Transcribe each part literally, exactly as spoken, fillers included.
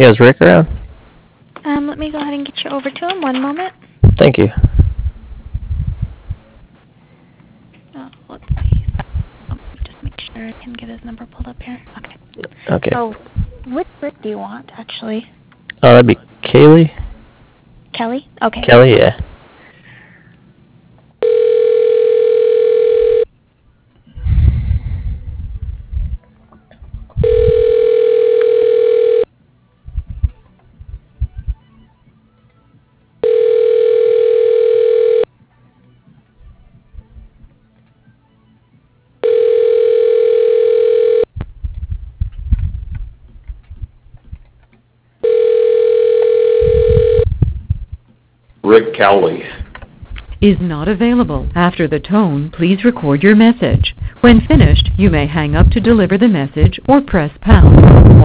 Yeah, is Rick around? Um, let me go ahead and get you over to him. One moment. Thank you. Oh, let's see. Oh, just make sure I can get his number pulled up here. Okay. Okay. So, which Rick do you want, actually? Oh, that'd be Kaylee? Kelly? Okay. Kelly, yeah. Rick Cowley is not available. After the tone, please record your message. When finished, you may hang up to deliver the message or press pound.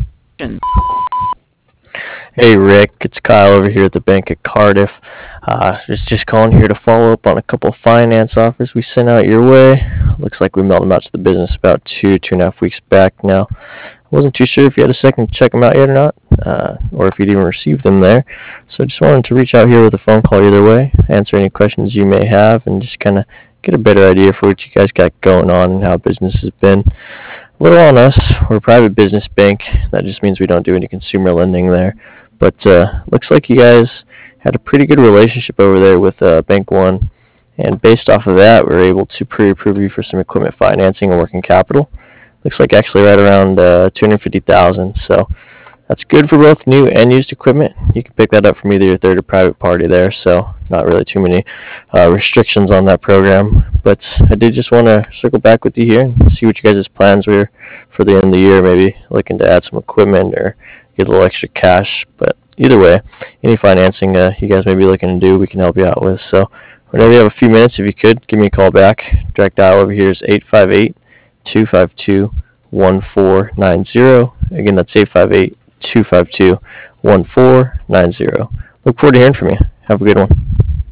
Hey, Rick. It's Kyle over here at the Bank of Cardiff. Uh, just just calling here to follow up on a couple of finance offers we sent out your way. Looks like we mailed them out to the business about two, two and a half weeks back now. I wasn't too sure if you had a second to check them out yet or not, uh, or if you'd even received them there. So I just wanted to reach out here with a phone call either way, answer any questions you may have, and just kind of get a better idea for what you guys got going on and how business has been. A little on us. We're a private business bank. That just means we don't do any consumer lending there. But uh, looks like you guys had a pretty good relationship over there with uh, Bank One. And based off of that, we were able to pre-approve you for some equipment financing and working capital. Looks like actually right around uh, two hundred fifty thousand dollars. So that's good for both new and used equipment. You can pick that up from either your third or private party there. So not really too many uh, restrictions on that program. But I did just want to circle back with you here and see what you guys' plans were for the end of the year. Maybe looking to add some equipment or get a little extra cash. But either way, any financing uh, you guys may be looking to do, we can help you out with. So whenever you have a few minutes, if you could, give me a call back. Direct dial over here is eight five eight, two five two, one four nine zero. Again, that's eight five eight, two five two, one four nine zero. Look forward to hearing from you. Have a good one.